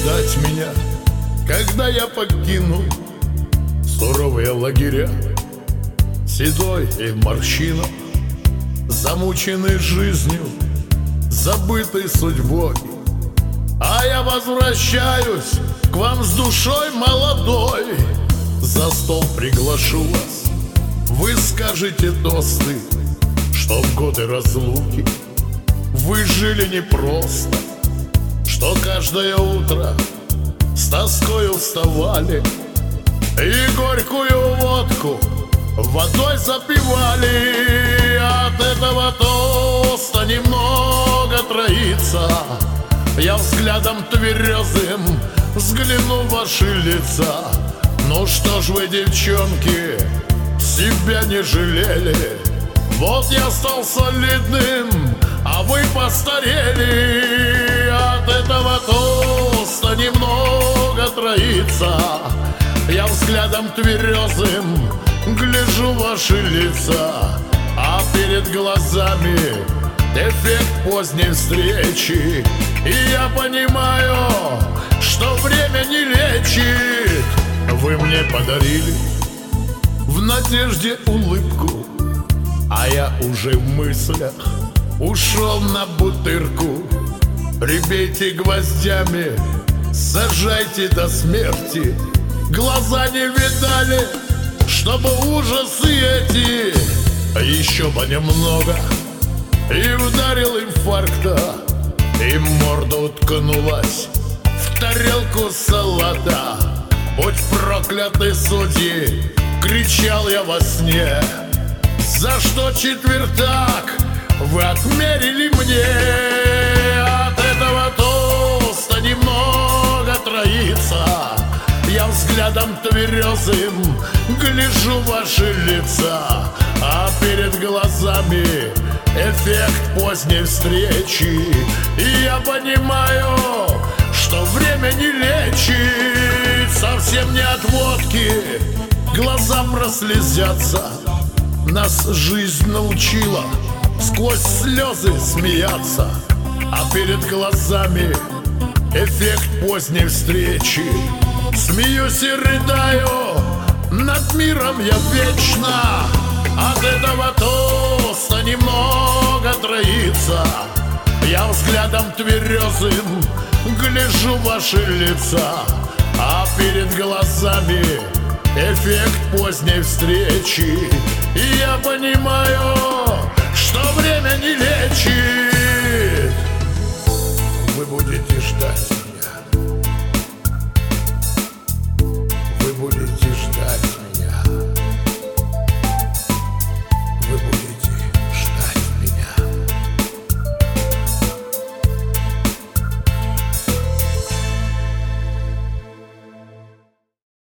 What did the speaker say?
ждать меня, когда я покину суровые лагеря. Седой и в морщинах, замученный жизнью, забытый судьбой. А я возвращаюсь к вам с душой молодой. За стол приглашу вас, вы скажете тосты, что в годы разлуки вы жили непросто, что каждое утро с тоскою вставали и горькую водку водой запивали. От этого тоста немного троится. Я взглядом тверезым взгляну в ваши лица. Ну что ж вы, девчонки, себя не жалели? Вот я стал солидным, а вы постарели. От этого тоста немного троится. Я взглядом тверезым гляжу в ваши лица, а перед глазами эффект поздней встречи. И я понимаю, что время не лечит. Вы мне подарили в надежде улыбку, а я уже в мыслях ушел на бутырку. Прибейте гвоздями, сажайте до смерти. Глаза не видали, чтобы ужасы эти. Еще бы немного, и ударил инфаркта, и морда уткнулась в тарелку салата. Будь прокляты судьи, кричал я во сне. За что четвертак вы отмерили мне? От этого тоста немного троится. Я взглядом тверезым гляжу в ваши лица, а перед глазами эффект поздней встречи. И я понимаю, что время не лечит. Совсем не от водки глаза прослезятся. Нас жизнь научила сквозь слезы смеяться, а перед глазами эффект поздней встречи. Смеюсь и рыдаю, над миром я вечно. От этого тоста немного троится. Я взглядом тверезым гляжу в ваши лица, а перед глазами эффект поздней встречи. И я понимаю, что время не лечит.